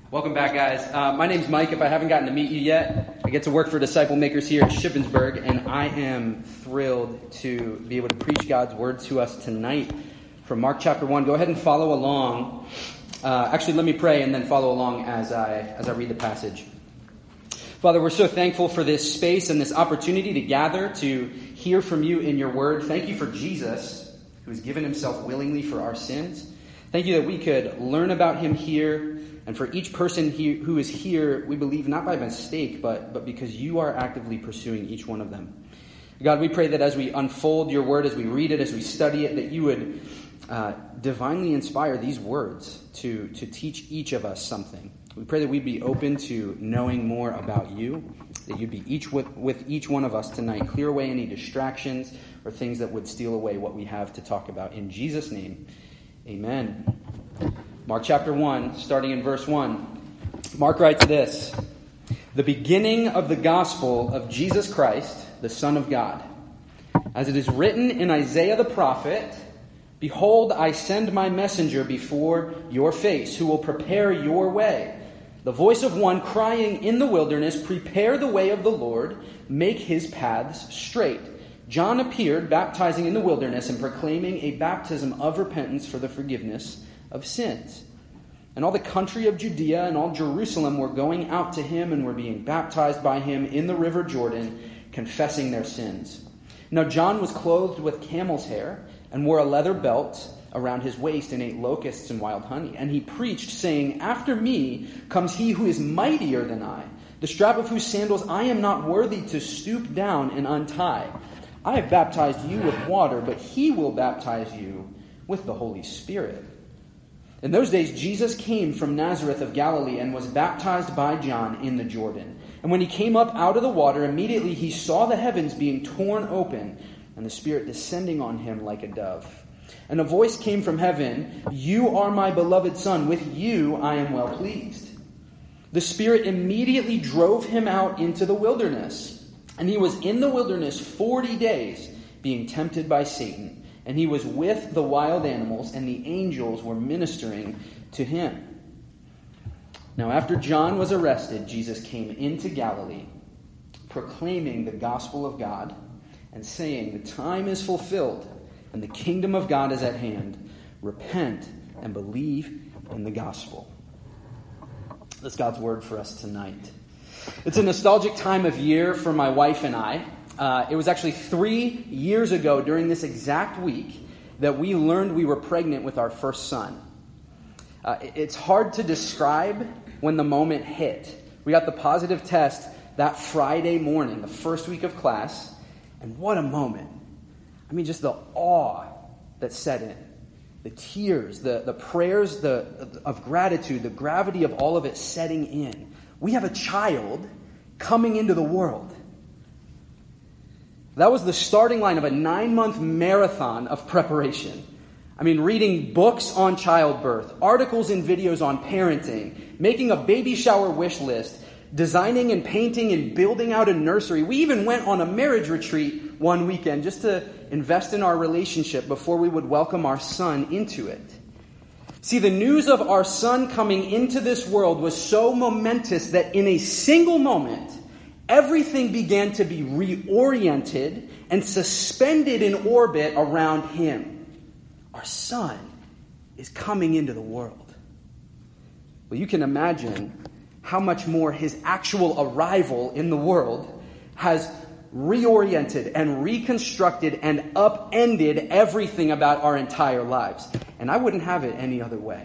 Welcome back, guys. My name's Mike. If I haven't gotten to meet you yet, I get to work for Disciple Makers here at Shippensburg, and I am thrilled to be able to preach God's word to us tonight from Mark chapter 1. Go ahead and follow along. Actually, let me pray and then follow along as I read the passage. Father, we're so thankful for this space and this opportunity to gather to hear from you in your word. Thank you for Jesus, who has given himself willingly for our sins. Thank you that we could learn about him here. And for each person who is here, we believe not by mistake, but because you are actively pursuing each one of them. God, we pray that as we unfold your word, as we read it, as we study it, that you would divinely inspire these words to teach each of us something. We pray that we'd be open to knowing more about you, that you'd be with each one of us tonight. Clear away any distractions or things that would steal away what we have to talk about. In Jesus' name, amen. Mark chapter 1, starting in verse 1. Mark writes this: "The beginning of the gospel of Jesus Christ, the Son of God. As it is written in Isaiah the prophet, Behold, I send my messenger before your face, who will prepare your way. The voice of one crying in the wilderness, Prepare the way of the Lord, make his paths straight. John appeared, baptizing in the wilderness and proclaiming a baptism of repentance for the forgiveness of sins. And all the country of Judea and all Jerusalem were going out to him and were being baptized by him in the river Jordan, confessing their sins. Now John was clothed with camel's hair and wore a leather belt around his waist and ate locusts and wild honey. And he preached, saying, After me comes he who is mightier than I, the strap of whose sandals I am not worthy to stoop down and untie. I have baptized you with water, but he will baptize you with the Holy Spirit. In those days, Jesus came from Nazareth of Galilee and was baptized by John in the Jordan. And when he came up out of the water, immediately he saw the heavens being torn open and the Spirit descending on him like a dove. And a voice came from heaven, You are my beloved Son, with you I am well pleased. The Spirit immediately drove him out into the wilderness. And he was in the wilderness 40 days, being tempted by Satan. And he was with the wild animals, and the angels were ministering to him. Now after John was arrested, Jesus came into Galilee, proclaiming the gospel of God, and saying, The time is fulfilled, and the kingdom of God is at hand. Repent and believe in the gospel." That's God's word for us tonight. It's a nostalgic time of year for my wife and I. It was actually 3 years ago during this exact week that we learned we were pregnant with our first son. It's hard to describe when the moment hit. We got the positive test that Friday morning, the first week of class, and what a moment. I mean, just the awe that set in. The tears, the prayers of gratitude, the gravity of all of it setting in. We have a child coming into the world. That was the starting line of a 9-month marathon of preparation. I mean, reading books on childbirth, articles and videos on parenting, making a baby shower wish list, designing and painting and building out a nursery. We even went on a marriage retreat one weekend just to invest in our relationship before we would welcome our son into it. See, the news of our son coming into this world was so momentous that in a single moment, everything began to be reoriented and suspended in orbit around him. Our son is coming into the world. Well, you can imagine how much more his actual arrival in the world has reoriented and reconstructed and upended everything about our entire lives. And I wouldn't have it any other way.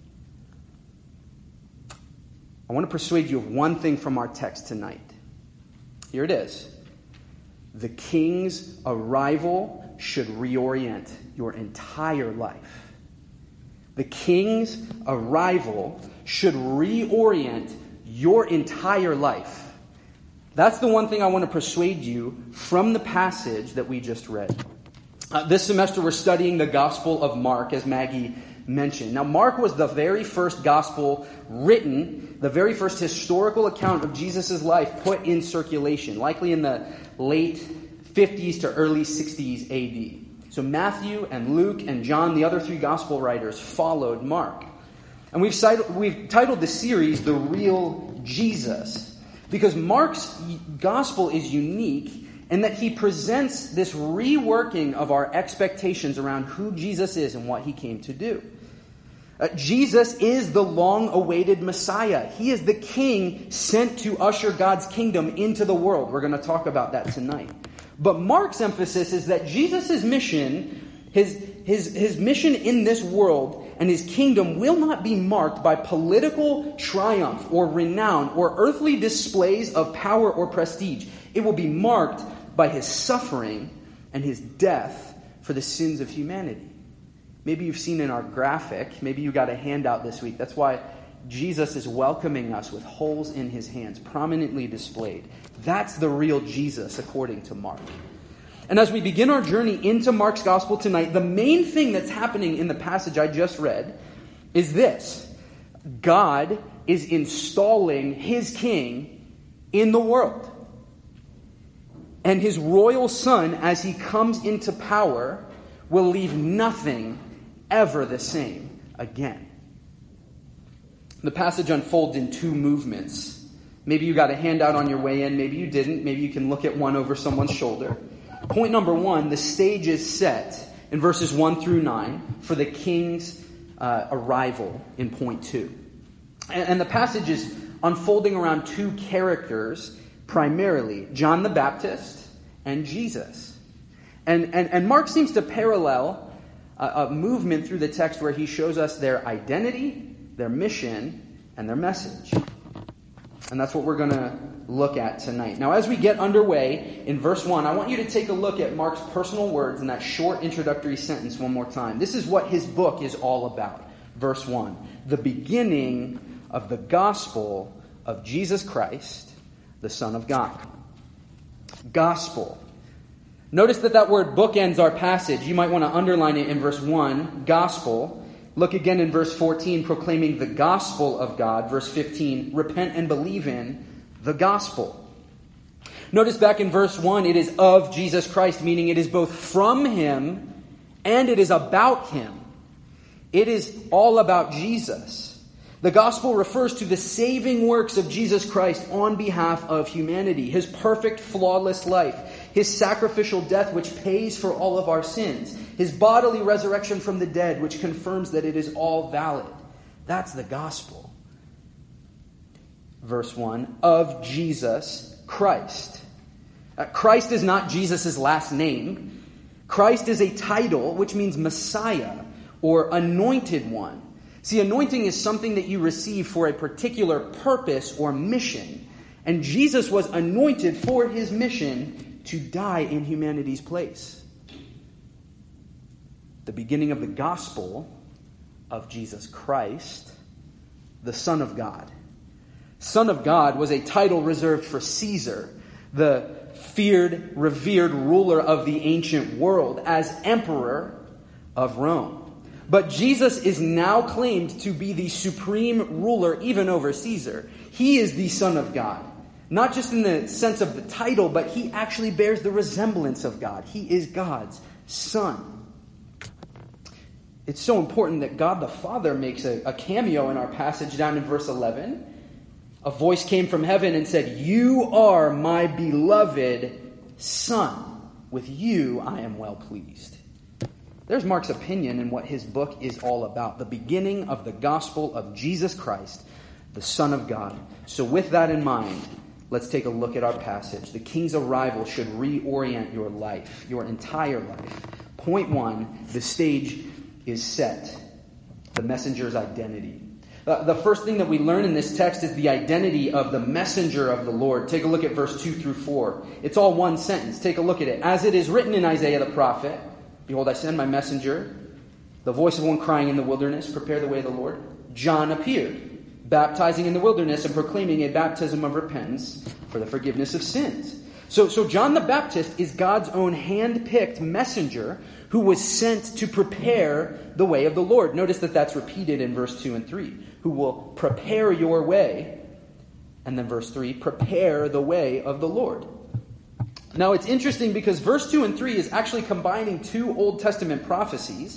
I want to persuade you of one thing from our text tonight. Here it is. The King's arrival should reorient your entire life. The King's arrival should reorient your entire life. That's the one thing I want to persuade you from the passage that we just read. This semester we're studying the Gospel of Mark, as Maggie mentioned. Now, Mark was the very first gospel written, the very first historical account of Jesus' life put in circulation, likely in the late 50s to early 60s AD. So Matthew and Luke and John, the other three gospel writers, followed Mark. And we've titled the series, The Real Jesus, because Mark's gospel is unique in that he presents this reworking of our expectations around who Jesus is and what he came to do. Jesus is the long-awaited Messiah. He is the king sent to usher God's kingdom into the world. We're going to talk about that tonight. But Mark's emphasis is that Jesus' mission, his mission in this world and his kingdom will not be marked by political triumph or renown or earthly displays of power or prestige. It will be marked by his suffering and his death for the sins of humanity. Maybe you've seen in our graphic, maybe you got a handout this week. That's why Jesus is welcoming us with holes in his hands, prominently displayed. That's the real Jesus, according to Mark. And as we begin our journey into Mark's gospel tonight, the main thing that's happening in the passage I just read is this. God is installing his king in the world. And his royal son, as he comes into power, will leave nothing ever the same again. The passage unfolds in two movements. Maybe you got a handout on your way in, maybe you didn't. Maybe you can look at one over someone's shoulder. Point number one, the stage is set in verses 1 through 9 for the king's arrival in point 2. And the passage is unfolding around two characters, primarily John the Baptist and Jesus. And Mark seems to parallel a movement through the text where he shows us their identity, their mission, and their message. And that's what we're going to look at tonight. Now, as we get underway in verse 1, I want you to take a look at Mark's personal words in that short introductory sentence one more time. This is what his book is all about. Verse 1, the beginning of the gospel of Jesus Christ, the Son of God. Gospel. Notice that word bookends our passage. You might want to underline it in verse 1, gospel. Look again in verse 14, proclaiming the gospel of God. Verse 15, repent and believe in the gospel. Notice back in verse 1, it is of Jesus Christ, meaning it is both from him and it is about him. It is all about Jesus. The gospel refers to the saving works of Jesus Christ on behalf of humanity. His perfect, flawless life. His sacrificial death, which pays for all of our sins. His bodily resurrection from the dead, which confirms that it is all valid. That's the gospel. Verse 1, of Jesus Christ. Christ is not Jesus' last name. Christ is a title, which means Messiah or anointed one. See, anointing is something that you receive for a particular purpose or mission. And Jesus was anointed for his mission to die in humanity's place. The beginning of the gospel of Jesus Christ, the Son of God. Son of God was a title reserved for Caesar, the feared, revered ruler of the ancient world, as emperor of Rome. But Jesus is now claimed to be the supreme ruler even over Caesar. He is the Son of God. Not just in the sense of the title, but he actually bears the resemblance of God. He is God's Son. It's so important that God the Father makes a cameo in our passage down in verse 11. A voice came from heaven and said, "You are my beloved Son. With you I am well pleased." There's Mark's opinion in what his book is all about. The beginning of the gospel of Jesus Christ, the Son of God. So with that in mind, let's take a look at our passage. The king's arrival should reorient your life, your entire life. Point 1, the stage is set. The messenger's identity. The first thing that we learn in this text is the identity of the messenger of the Lord. Take a look at verse 2 through 4. It's all one sentence. Take a look at it. As it is written in Isaiah the prophet, "Behold, I send my messenger, the voice of one crying in the wilderness, prepare the way of the Lord." John appeared, baptizing in the wilderness and proclaiming a baptism of repentance for the forgiveness of sins. So John the Baptist is God's own hand-picked messenger who was sent to prepare the way of the Lord. Notice that that's repeated in verse 2 and 3. Who will prepare your way. And then verse 3, prepare the way of the Lord. Now it's interesting because verse 2 and 3 is actually combining two Old Testament prophecies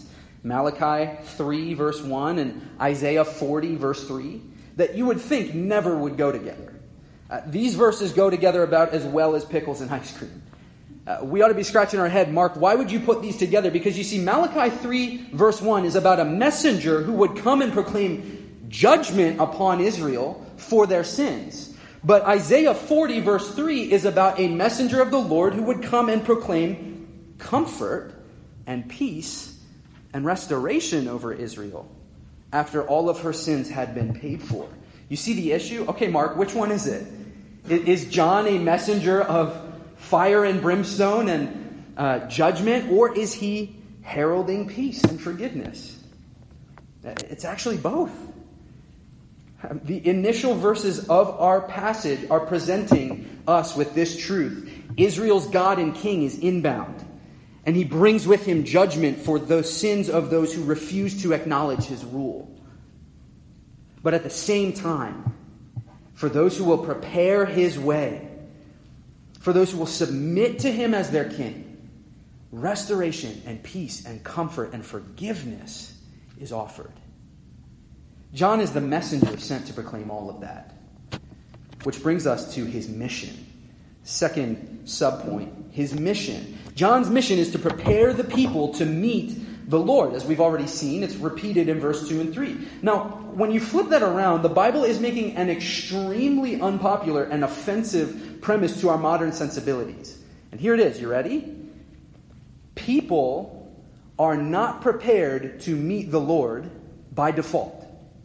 Malachi 3, verse 1, and Isaiah 40, verse 3, that you would think never would go together. These verses go together about as well as pickles and ice cream. We ought to be scratching our head, Mark, why would you put these together? Because you see, Malachi 3, verse 1 is about a messenger who would come and proclaim judgment upon Israel for their sins. But Isaiah 40, verse 3 is about a messenger of the Lord who would come and proclaim comfort and peace and restoration over Israel after all of her sins had been paid for. You see the issue? Okay, Mark, which one is it? Is John a messenger of fire and brimstone and judgment, or is he heralding peace and forgiveness? It's actually both. The initial verses of our passage are presenting us with this truth. Israel's God and King is inbound, and he brings with him judgment for the sins of those who refuse to acknowledge his rule. But at the same time, for those who will prepare his way, for those who will submit to him as their king, restoration and peace and comfort and forgiveness is offered. John is the messenger sent to proclaim all of that. Which brings us to his mission. Second subpoint, his mission. John's mission is to prepare the people to meet the Lord. As we've already seen, it's repeated in verse 2 and 3. Now, when you flip that around, the Bible is making an extremely unpopular and offensive premise to our modern sensibilities. And here it is. You ready? People are not prepared to meet the Lord by default.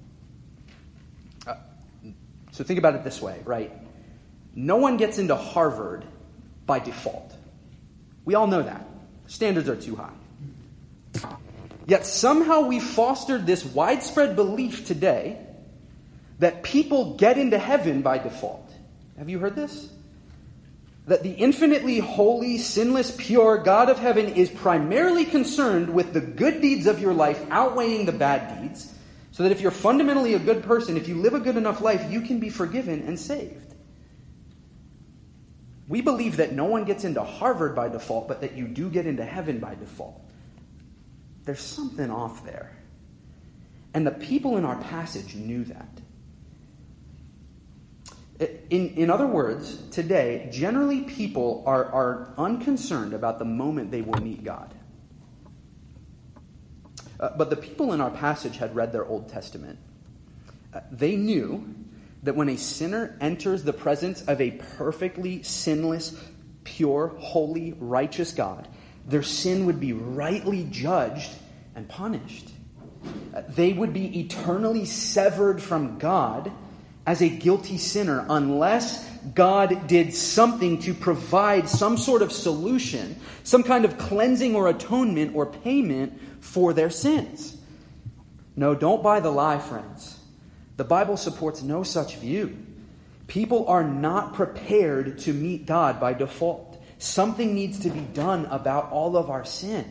So think about it this way, right? No one gets into Harvard by default. We all know that. Standards are too high. Yet somehow we fostered this widespread belief today that people get into heaven by default. Have you heard this? That the infinitely holy, sinless, pure God of heaven is primarily concerned with the good deeds of your life outweighing the bad deeds, so that if you're fundamentally a good person, if you live a good enough life, you can be forgiven and saved. We believe that no one gets into Harvard by default, but that you do get into heaven by default. There's something off there. And the people in our passage knew that. In other words, today, generally people are unconcerned about the moment they will meet God. But the people in our passage had read their Old Testament. They knew that when a sinner enters the presence of a perfectly sinless, pure, holy, righteous God, their sin would be rightly judged and punished. They would be eternally severed from God as a guilty sinner unless God did something to provide some sort of solution, some kind of cleansing or atonement or payment for their sins. No, don't buy the lie, friends. The Bible supports no such view. People are not prepared to meet God by default. Something needs to be done about all of our sin.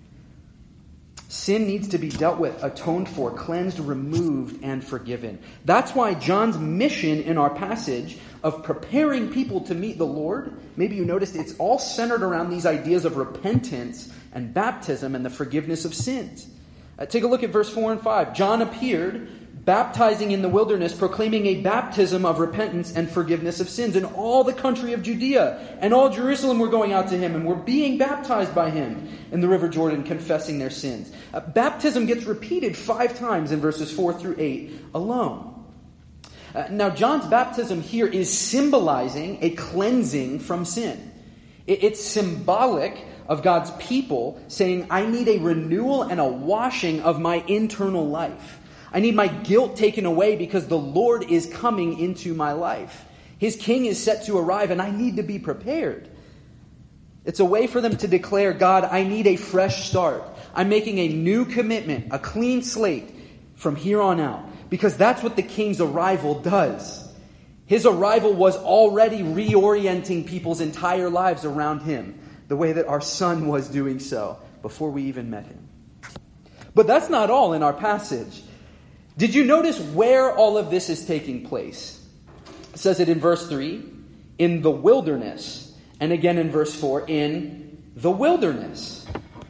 Sin needs to be dealt with, atoned for, cleansed, removed, and forgiven. That's why John's mission in our passage of preparing people to meet the Lord, maybe you noticed it's all centered around these ideas of repentance and baptism and the forgiveness of sins. Take a look at verse 4 and 5. John appeared, baptizing in the wilderness, proclaiming a baptism of repentance and forgiveness of sins. And all the country of Judea and all Jerusalem were going out to him and were being baptized by him in the river Jordan, confessing their sins. Baptism gets repeated 5 times in verses 4 through 8 alone. Now, John's baptism here is symbolizing a cleansing from sin. It's symbolic of God's people saying, I need a renewal and a washing of my internal life. I need my guilt taken away because the Lord is coming into my life. His king is set to arrive and I need to be prepared. It's a way for them to declare, God, I need a fresh start. I'm making a new commitment, a clean slate from here on out. Because that's what the king's arrival does. His arrival was already reorienting people's entire lives around him, the way that our son was doing so before we even met him. But that's not all in our passage. Did you notice where all of this is taking place? It says it in verse 3, in the wilderness. And again in verse 4, in the wilderness.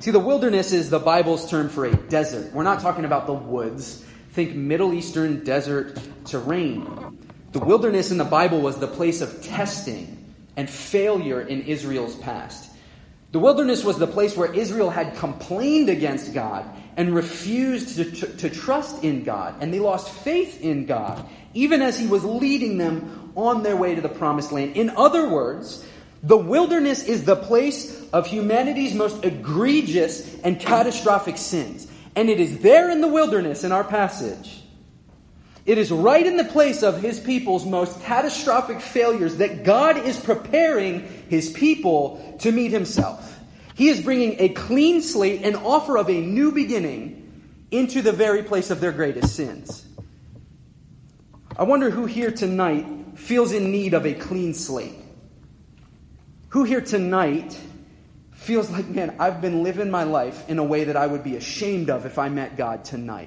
See, the wilderness is the Bible's term for a desert. We're not talking about the woods. Think Middle Eastern desert terrain. The wilderness in the Bible was the place of testing and failure in Israel's past. The wilderness was the place where Israel had complained against God and refused to trust in God. And they lost faith in God, even as he was leading them on their way to the promised land. In other words, the wilderness is the place of humanity's most egregious and catastrophic sins. And it is there in the wilderness in our passage. It is right in the place of his people's most catastrophic failures that God is preparing his people to meet himself. He is bringing a clean slate, an offer of a new beginning, into the very place of their greatest sins. I wonder who here tonight feels in need of a clean slate. Who here tonight feels like, man, I've been living my life in a way that I would be ashamed of if I met God tonight.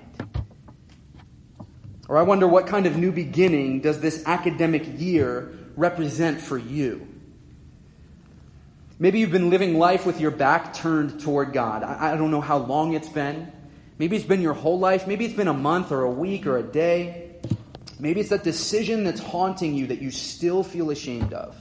Or I wonder, what kind of new beginning does this academic year represent for you? Maybe you've been living life with your back turned toward God. I don't know how long it's been. Maybe it's been your whole life. Maybe it's been a month or a week or a day. Maybe it's that decision that's haunting you that you still feel ashamed of.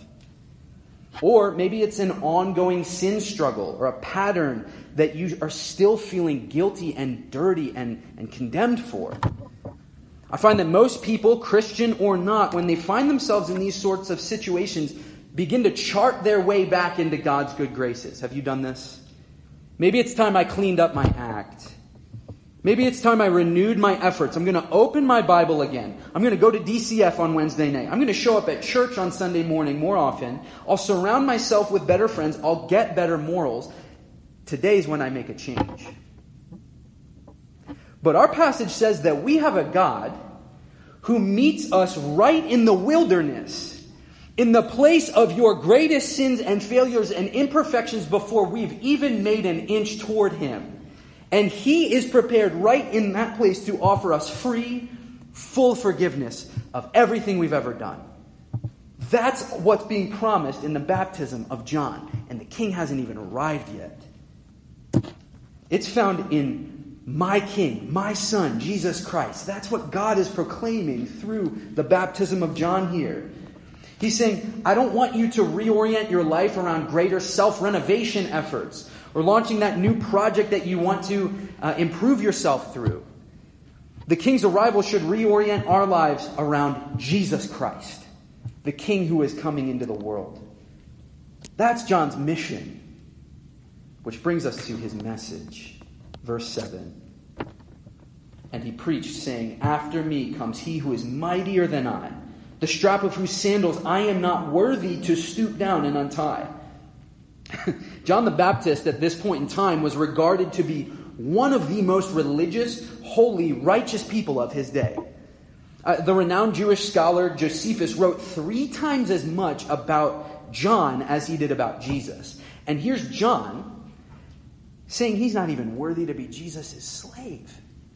Or maybe it's an ongoing sin struggle or a pattern that you are still feeling guilty and dirty and condemned for. I find that most people, Christian or not, when they find themselves in these sorts of situations, begin to chart their way back into God's good graces. Have you done this? Maybe it's time I cleaned up my act. Maybe it's time I renewed my efforts. I'm going to open my Bible again. I'm going to go to DCF on Wednesday night. I'm going to show up at church on Sunday morning more often. I'll surround myself with better friends. I'll get better morals. Today's when I make a change. But our passage says that we have a God who meets us right in the wilderness, in the place of your greatest sins and failures and imperfections before we've even made an inch toward him. And he is prepared right in that place to offer us free, full forgiveness of everything we've ever done. That's what's being promised in the baptism of John. And the king hasn't even arrived yet. It's found in my king, my son, Jesus Christ. That's what God is proclaiming through the baptism of John here. He's saying, I don't want you to reorient your life around greater self-renovation efforts or launching that new project that you want to improve yourself through. The king's arrival should reorient our lives around Jesus Christ, the king who is coming into the world. That's John's mission, which brings us to his message. Verse 7. And he preached, saying, after me comes he who is mightier than I, the strap of whose sandals I am not worthy to stoop down and untie. John the Baptist at this point in time was regarded to be one of the most religious, holy, righteous people of his day. The renowned Jewish scholar Josephus wrote 3 times as much about John as he did about Jesus. And here's John saying he's not even worthy to be Jesus' slave.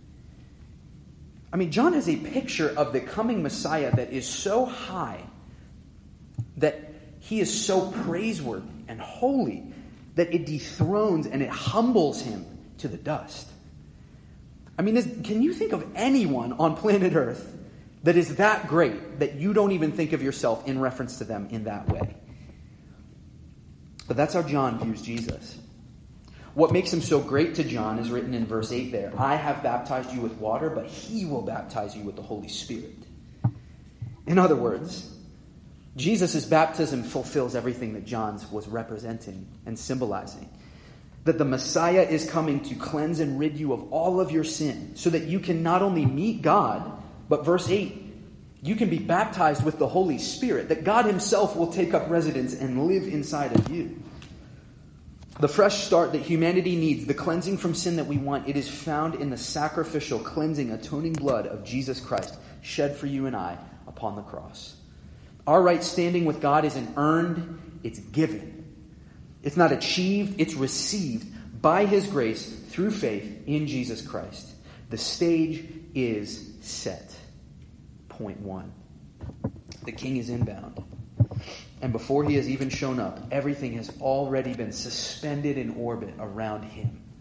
I mean, John has a picture of the coming Messiah that is so high, that he is so praiseworthy and holy, that it dethrones and it humbles him to the dust. I mean, can you think of anyone on planet Earth that is that great that you don't even think of yourself in reference to them in that way? But that's how John views Jesus. What makes him so great to John is written in verse 8 there. I have baptized you with water, but he will baptize you with the Holy Spirit. In other words, Jesus' baptism fulfills everything that John's was representing and symbolizing. That the Messiah is coming to cleanse and rid you of all of your sin, so that you can not only meet God, but verse 8, you can be baptized with the Holy Spirit, that God himself will take up residence and live inside of you. The fresh start that humanity needs, the cleansing from sin that we want, it is found in the sacrificial, cleansing, atoning blood of Jesus Christ, shed for you and I upon the cross. Our right standing with God isn't earned, it's given. It's not achieved, it's received by his grace through faith in Jesus Christ. The stage is set. Point 1. The king is inbound. And before he has even shown up, everything has already been suspended in orbit around him.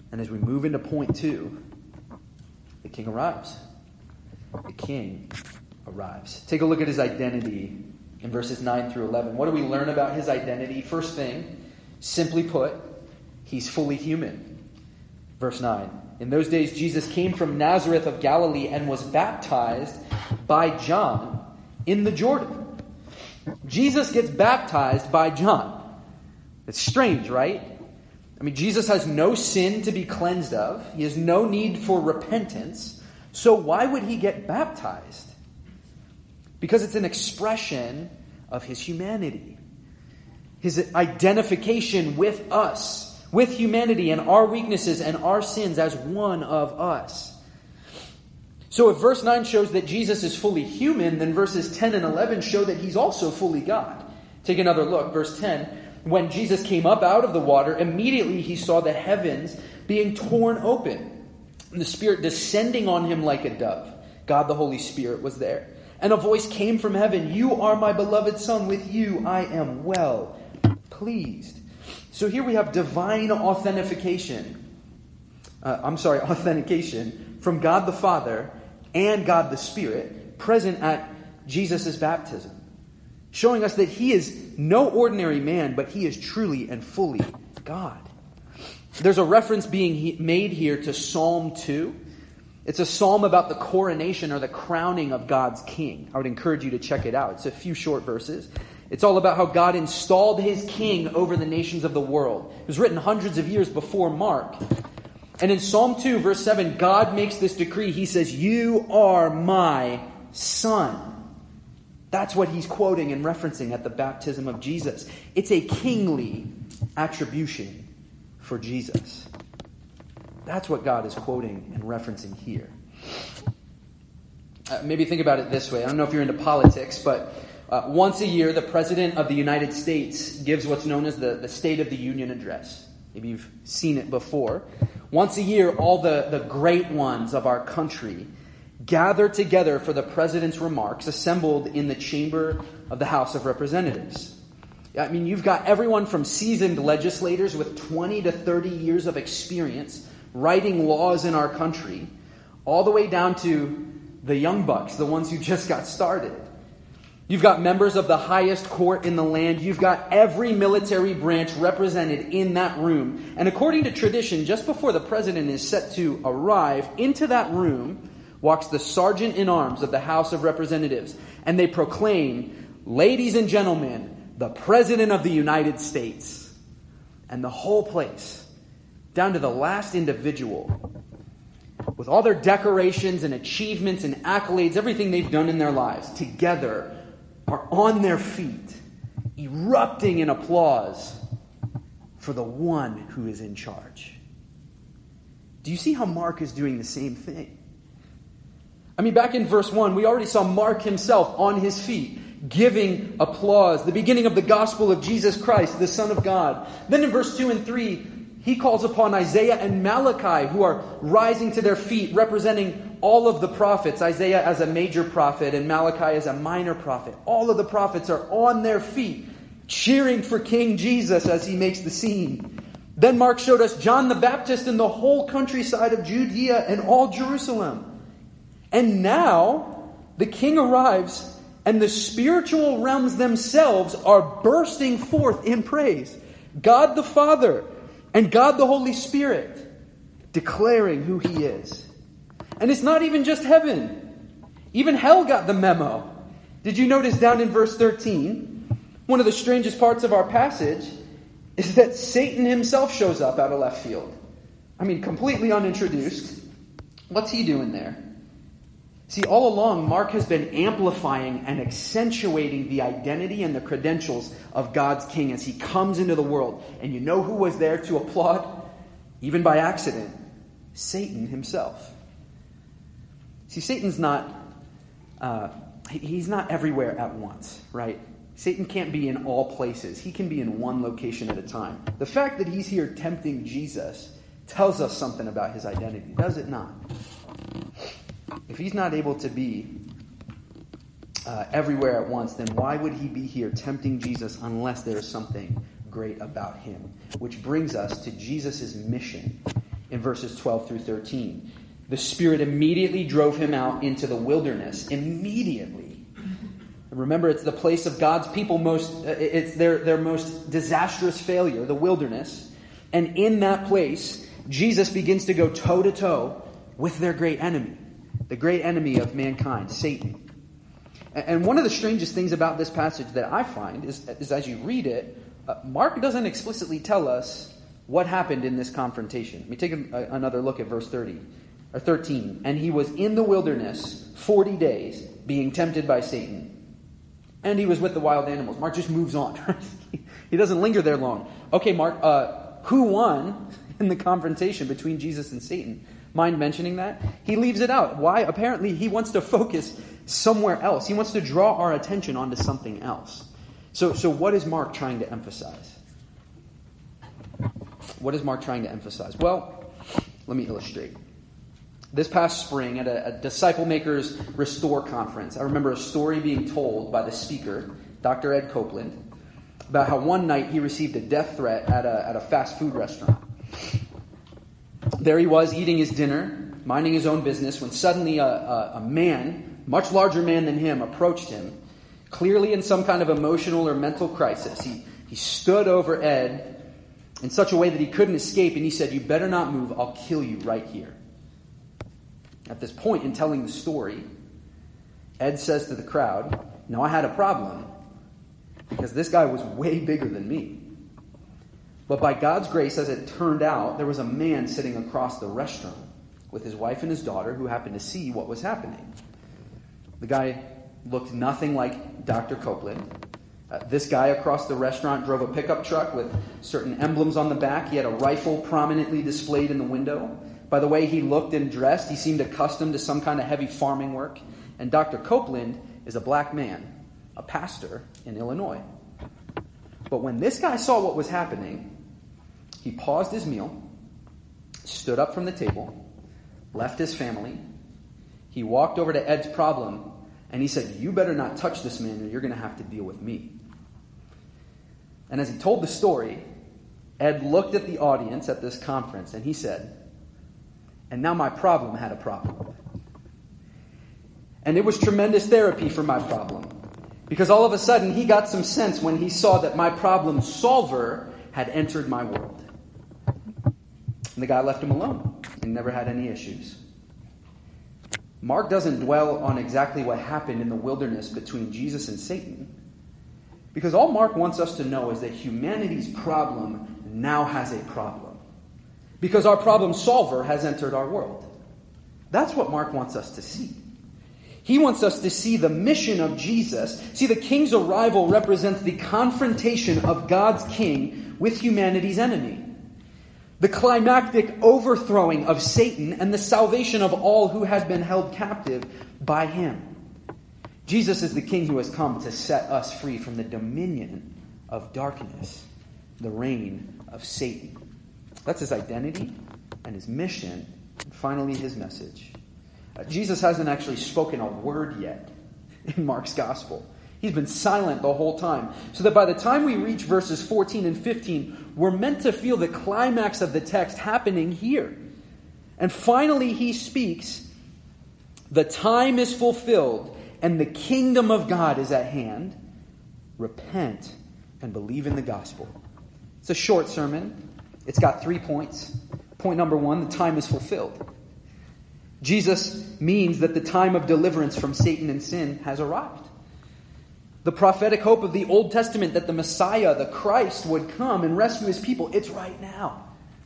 And as we move into point 2, the king arrives. The king arrives. Take a look at his identity in verses 9 through 11. What do we learn about his identity? First thing, simply put, he's fully human. Verse 9. In those days, Jesus came from Nazareth of Galilee and was baptized by John in the Jordan. Jesus gets baptized by John. It's strange, right? I mean, Jesus has no sin to be cleansed of. He has no need for repentance. So why would he get baptized? Because it's an expression of his humanity. His identification with us, with humanity and our weaknesses and our sins as one of us. So if verse 9 shows that Jesus is fully human, then verses 10 and 11 show that he's also fully God. Take another look. Verse 10, when Jesus came up out of the water, immediately he saw the heavens being torn open, and the Spirit descending on him like a dove. God the Holy Spirit was there. And a voice came from heaven, "You are my beloved Son, with you I am well pleased." So here we have divine authentication from God the Father and God the Spirit present at Jesus' baptism, showing us that he is no ordinary man, but he is truly and fully God. There's a reference being made here to Psalm 2. It's a psalm about the coronation or the crowning of God's king. I would encourage you to check it out. It's a few short verses. It's all about how God installed his king over the nations of the world. It was written hundreds of years before Mark. And in Psalm 2, verse 7, God makes this decree. He says, "You are my son." That's what he's quoting and referencing at the baptism of Jesus. It's a kingly attribution for Jesus. That's what God is quoting and referencing here. Maybe think about it this way. I don't know if you're into politics, but once a year, the President of the United States gives what's known as the State of the Union Address. Maybe you've seen it before. Once a year, all the great ones of our country gather together for the President's remarks, assembled in the chamber of the House of Representatives. I mean, you've got everyone from seasoned legislators with 20 to 30 years of experience writing laws in our country, all the way down to the young bucks, the ones who just got started. You've got members of the highest court in the land. You've got every military branch represented in that room. And according to tradition, just before the president is set to arrive, into that room walks the sergeant in arms of the House of Representatives. And they proclaim, "Ladies and gentlemen, the President of the United States." And the whole place, down to the last individual, with all their decorations and achievements and accolades, everything they've done in their lives, together are on their feet, erupting in applause for the one who is in charge. Do you see how Mark is doing the same thing? I mean, back in verse 1, we already saw Mark himself on his feet, giving applause, the beginning of the gospel of Jesus Christ, the Son of God. Then in verse 2 and 3, he calls upon Isaiah and Malachi, who are rising to their feet, representing all of the prophets. Isaiah as a major prophet and Malachi as a minor prophet. All of the prophets are on their feet, cheering for King Jesus as he makes the scene. Then Mark showed us John the Baptist in the whole countryside of Judea and all Jerusalem. And now the king arrives, and the spiritual realms themselves are bursting forth in praise. God the Father and God the Holy Spirit declaring who he is. And it's not even just heaven. Even hell got the memo. Did you notice down in verse 13, one of the strangest parts of our passage is that Satan himself shows up out of left field. I mean, completely unintroduced. What's he doing there? See, all along, Mark has been amplifying and accentuating the identity and the credentials of God's king as he comes into the world. And you know who was there to applaud? Even by accident, Satan himself. See, Satan's not, he's not everywhere at once, right? Satan can't be in all places. He can be in one location at a time. The fact that he's here tempting Jesus tells us something about his identity, does it not? If he's not able to be everywhere at once, then why would he be here tempting Jesus unless there is something great about him? Which brings us to Jesus' mission in verses 12 through 13. The Spirit immediately drove him out into the wilderness. Immediately. Remember, it's the place of God's people it's their most disastrous failure, the wilderness. And in that place, Jesus begins to go toe-to-toe with their great enemy, the great enemy of mankind, Satan. And one of the strangest things about this passage that I find is as you read it, Mark doesn't explicitly tell us what happened in this confrontation. Let me take another look at verse 13. And he was in the wilderness 40 days, being tempted by Satan. And he was with the wild animals. Mark just moves on. He doesn't linger there long. Okay, Mark, who won in the confrontation between Jesus and Satan? Mind mentioning that? He leaves it out. Why? Apparently he wants to focus somewhere else. He wants to draw our attention onto something else. So what is Mark trying to emphasize? What is Mark trying to emphasize? Well, let me illustrate. This past spring at a Disciple Makers Restore conference, I remember a story being told by the speaker, Dr. Ed Copeland, about how one night he received a death threat at a fast food restaurant. There he was eating his dinner, minding his own business, when suddenly a man, much larger man than him, approached him, clearly in some kind of emotional or mental crisis. He stood over Ed in such a way that he couldn't escape, and he said, "You better not move, I'll kill you right here." At this point in telling the story, Ed says to the crowd, "Now I had a problem, because this guy was way bigger than me. But by God's grace, as it turned out, there was a man sitting across the restaurant with his wife and his daughter who happened to see what was happening." The guy looked nothing like Dr. Copeland. This guy across the restaurant drove a pickup truck with certain emblems on the back. He had a rifle prominently displayed in the window. By the way he looked and dressed, he seemed accustomed to some kind of heavy farming work. And Dr. Copeland is a black man, a pastor in Illinois. But when this guy saw what was happening, he paused his meal, stood up from the table, left his family. He walked over to Ed's problem, and he said, "You better not touch this man, or you're going to have to deal with me." And as he told the story, Ed looked at the audience at this conference, and he said, "And now my problem had a problem. And it was tremendous therapy for my problem. Because all of a sudden, he got some sense when he saw that my problem solver had entered my world." And the guy left him alone and never had any issues. Mark doesn't dwell on exactly what happened in the wilderness between Jesus and Satan, because all Mark wants us to know is that humanity's problem now has a problem, because our problem solver has entered our world. That's what Mark wants us to see. He wants us to see the mission of Jesus. See, the king's arrival represents the confrontation of God's king with humanity's enemy. The climactic overthrowing of Satan and the salvation of all who had been held captive by him. Jesus is the king who has come to set us free from the dominion of darkness, the reign of Satan. That's his identity and his mission, and finally his message. Jesus hasn't actually spoken a word yet in Mark's gospel. He's been silent the whole time. So that by the time we reach verses 14 and 15, we're meant to feel the climax of the text happening here. And finally he speaks, "The time is fulfilled and the kingdom of God is at hand. Repent and believe in the gospel." It's a short sermon. It's got 3 points. Point number 1, the time is fulfilled. Jesus means that the time of deliverance from Satan and sin has arrived. The prophetic hope of the Old Testament that the Messiah, the Christ, would come and rescue his people, it's right now.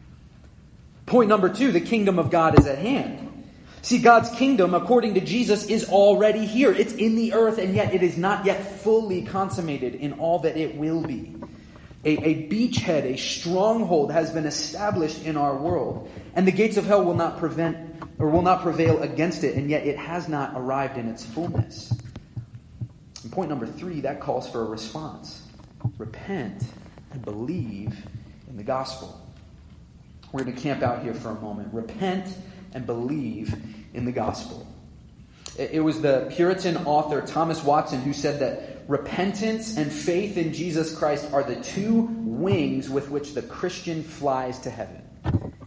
Point number 2, the kingdom of God is at hand. See, God's kingdom, according to Jesus, is already here. It's in the earth, and yet it is not yet fully consummated in all that it will be. A beachhead, a stronghold has been established in our world, and the gates of hell will not prevail against it, and yet it has not arrived in its fullness. And point number 3, that calls for a response. Repent and believe in the gospel. We're going to camp out here for a moment. Repent and believe in the gospel. It was the Puritan author Thomas Watson who said that repentance and faith in Jesus Christ are the 2 wings with which the Christian flies to heaven.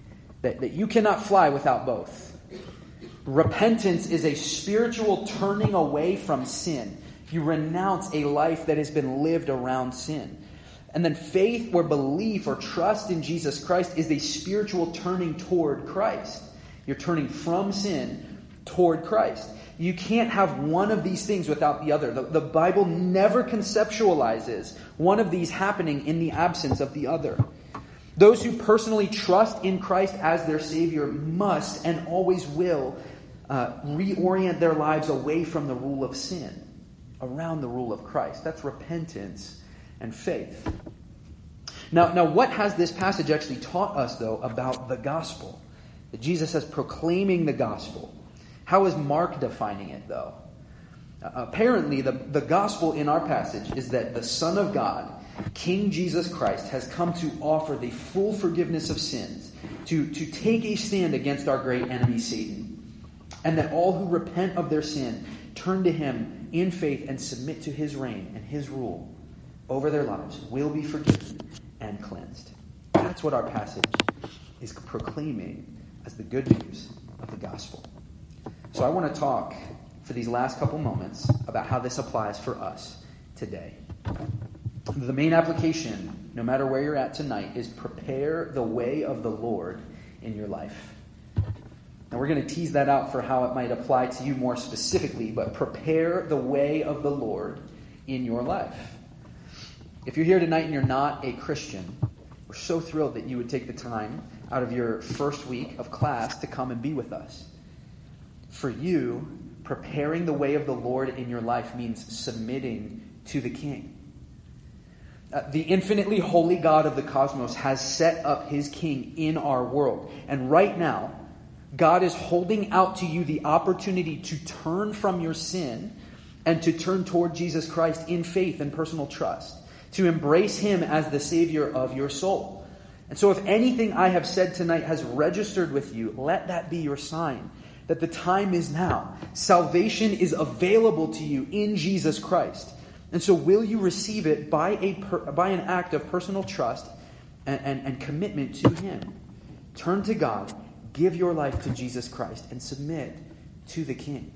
that you cannot fly without both. Repentance is a spiritual turning away from sin. You renounce a life that has been lived around sin. And then faith or belief or trust in Jesus Christ is a spiritual turning toward Christ. You're turning from sin toward Christ. You can't have one of these things without the other. The Bible never conceptualizes one of these happening in the absence of the other. Those who personally trust in Christ as their Savior must and always will reorient their lives away from the rule of sin, around the rule of Christ. That's repentance and faith. Now, what has this passage actually taught us, though, about the gospel? That Jesus is proclaiming the gospel. How is Mark defining it, though? Apparently, the gospel in our passage is that the Son of God, King Jesus Christ, has come to offer the full forgiveness of sins, to take a stand against our great enemy, Satan, and that all who repent of their sin turn to him in faith and submit to his reign and his rule over their lives will be forgiven and cleansed. That's what our passage is proclaiming as the good news of the gospel. So I want to talk for these last couple moments about how this applies for us today. The main application, no matter where you're at tonight, is prepare the way of the Lord in your life. And we're going to tease that out for how it might apply to you more specifically, but prepare the way of the Lord in your life. If you're here tonight and you're not a Christian, we're so thrilled that you would take the time out of your first week of class to come and be with us. For you, preparing the way of the Lord in your life means submitting to the King. The infinitely holy God of the cosmos has set up his king in our world. And right now, God is holding out to you the opportunity to turn from your sin and to turn toward Jesus Christ in faith and personal trust, to embrace him as the Savior of your soul. And so if anything I have said tonight has registered with you, let that be your sign that the time is now. Salvation is available to you in Jesus Christ. And so will you receive it by an act of personal trust and commitment to him? Turn to God, give your life to Jesus Christ, and submit to the King.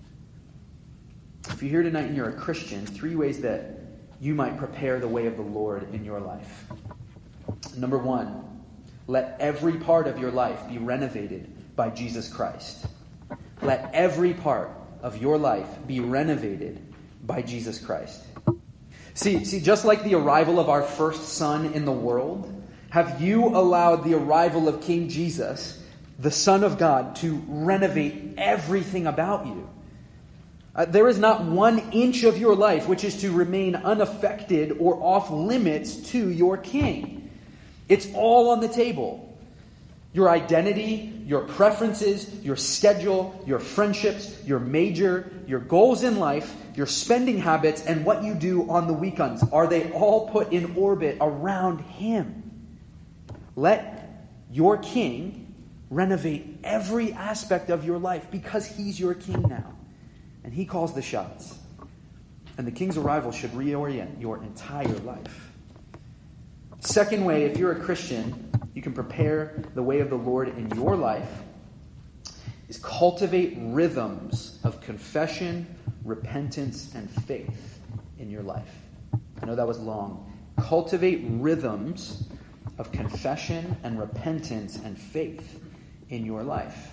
If you're here tonight and you're a Christian, 3 ways that you might prepare the way of the Lord in your life. Number 1, let every part of your life be renovated by Jesus Christ. Let every part of your life be renovated by Jesus Christ. See, just like the arrival of our first son in the world, have you allowed the arrival of King Jesus, the Son of God, to renovate everything about you? There is not 1 inch of your life which is to remain unaffected or off limits to your King. It's all on the table. Your identity, your preferences, your schedule, your friendships, your major, your goals in life, your spending habits, and what you do on the weekends, are they all put in orbit around him? Let your King renovate every aspect of your life because he's your King now. And he calls the shots. And the King's arrival should reorient your entire life. Second way, if you're a Christian, you can prepare the way of the Lord in your life, is cultivate rhythms of confession, repentance, and faith in your life. I know that was long. Cultivate rhythms of confession and repentance and faith in your life.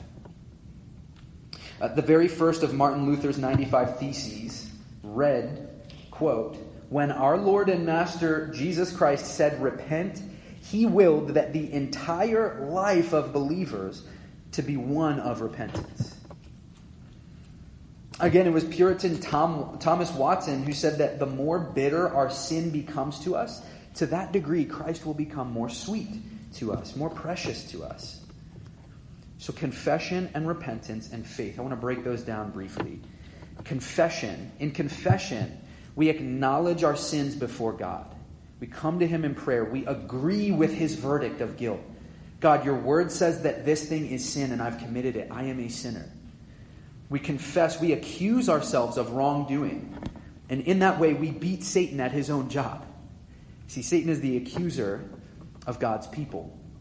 The very first of Martin Luther's 95 Theses read, quote, "When our Lord and Master Jesus Christ said, 'Repent,' he willed that the entire life of believers to be one of repentance." Again, it was Puritan Thomas Watson who said that the more bitter our sin becomes to us, to that degree Christ will become more sweet to us, more precious to us. So confession and repentance and faith. I want to break those down briefly. Confession. In confession, we acknowledge our sins before God. We come to him in prayer. We agree with his verdict of guilt. God, your word says that this thing is sin and I've committed it. I am a sinner. We confess, we accuse ourselves of wrongdoing. And in that way, we beat Satan at his own job. See, Satan is the accuser of God's people.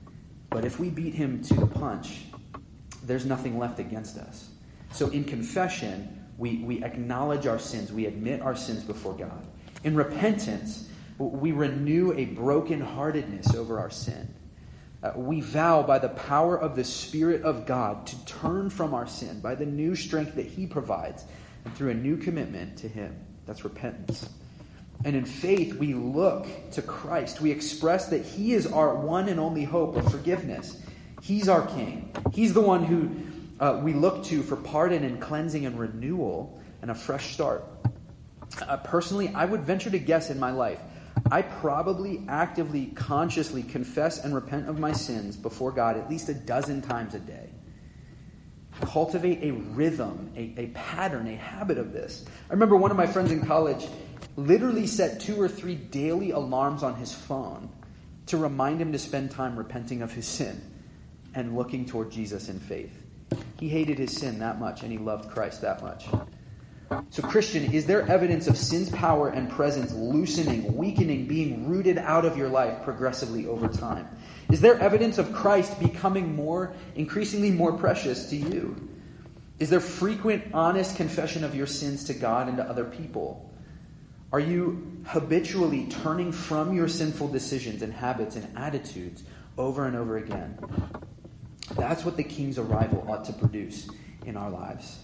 But if we beat him to the punch, there's nothing left against us. So in confession, we acknowledge our sins. We admit our sins before God. In repentance, we renew a brokenheartedness over our sin. We vow by the power of the Spirit of God to turn from our sin by the new strength that he provides and through a new commitment to him. That's repentance. And in faith, we look to Christ. We express that he is our one and only hope of forgiveness. He's our King. He's the one who we look to for pardon and cleansing and renewal and a fresh start. Personally, I would venture to guess in my life, I probably actively, consciously confess and repent of my sins before God at least a dozen times a day. Cultivate a rhythm, a pattern, a habit of this. I remember one of my friends in college literally set 2 or 3 daily alarms on his phone to remind him to spend time repenting of his sin and looking toward Jesus in faith. He hated his sin that much, and he loved Christ that much. So, Christian, is there evidence of sin's power and presence loosening, weakening, being rooted out of your life progressively over time? Is there evidence of Christ becoming increasingly more precious to you? Is there frequent, honest confession of your sins to God and to other people? Are you habitually turning from your sinful decisions and habits and attitudes over and over again? That's what the King's arrival ought to produce in our lives.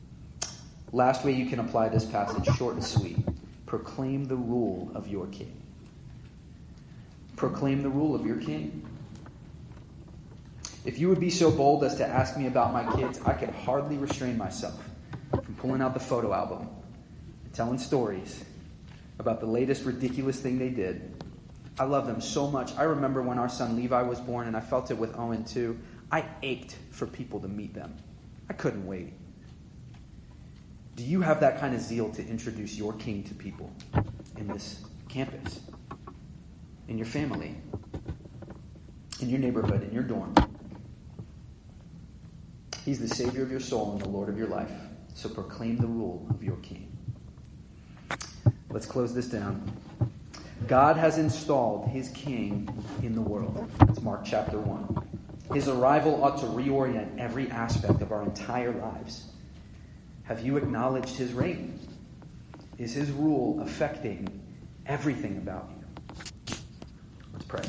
Last way you can apply this passage, short and sweet. Proclaim the rule of your King. Proclaim the rule of your King. If you would be so bold as to ask me about my kids, I could hardly restrain myself from pulling out the photo album and telling stories about the latest ridiculous thing they did. I love them so much. I remember when our son Levi was born, and I felt it with Owen too. I ached for people to meet them. I couldn't wait. Do you have that kind of zeal to introduce your King to people in this campus, in your family, in your neighborhood, in your dorm? He's the Savior of your soul and the Lord of your life. So proclaim the rule of your King. Let's close this down. God has installed his King in the world. That's Mark chapter 1. His arrival ought to reorient every aspect of our entire lives. Have you acknowledged his reign? Is his rule affecting everything about you? Let's pray.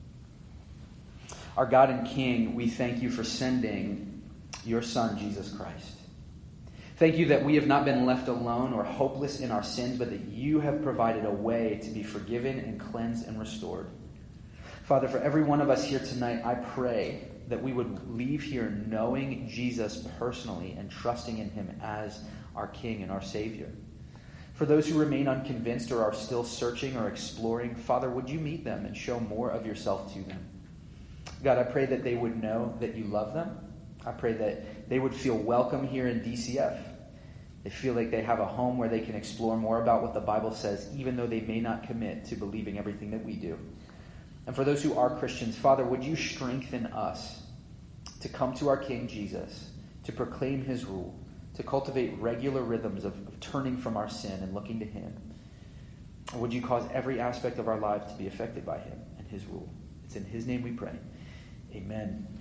Our God and King, we thank you for sending your Son, Jesus Christ. Thank you that we have not been left alone or hopeless in our sins, but that you have provided a way to be forgiven and cleansed and restored. Father, for every one of us here tonight, I pray that we would leave here knowing Jesus personally and trusting in him as our King and our Savior. For those who remain unconvinced or are still searching or exploring, Father, would you meet them and show more of yourself to them? God, I pray that they would know that you love them. I pray that they would feel welcome here in DCF. They feel like they have a home where they can explore more about what the Bible says, even though they may not commit to believing everything that we do. And for those who are Christians, Father, would you strengthen us to come to our King Jesus, to proclaim his rule, to cultivate regular rhythms of turning from our sin and looking to him. Would you cause every aspect of our lives to be affected by him and his rule? It's in his name we pray. Amen.